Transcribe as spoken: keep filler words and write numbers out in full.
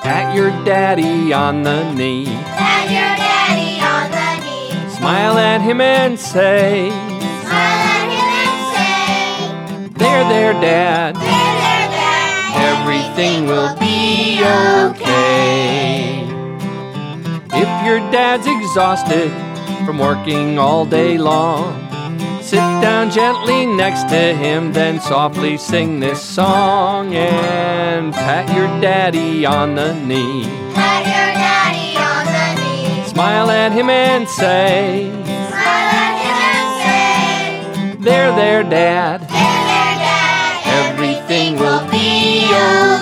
Pat your daddy on the knee. Pat your daddy on the knee. Smile at him and say, Smile at him and say, there, there, Dad. there, there, Dad. Everything will be okay. If your dad's exhausted from working all day long, sit down gently next to him, then softly sing this song and pat your daddy on the knee. Pat your daddy on the knee. Smile at him and say, Smile at him and say, there, there, Dad. there, there, Dad. Everything will be okay.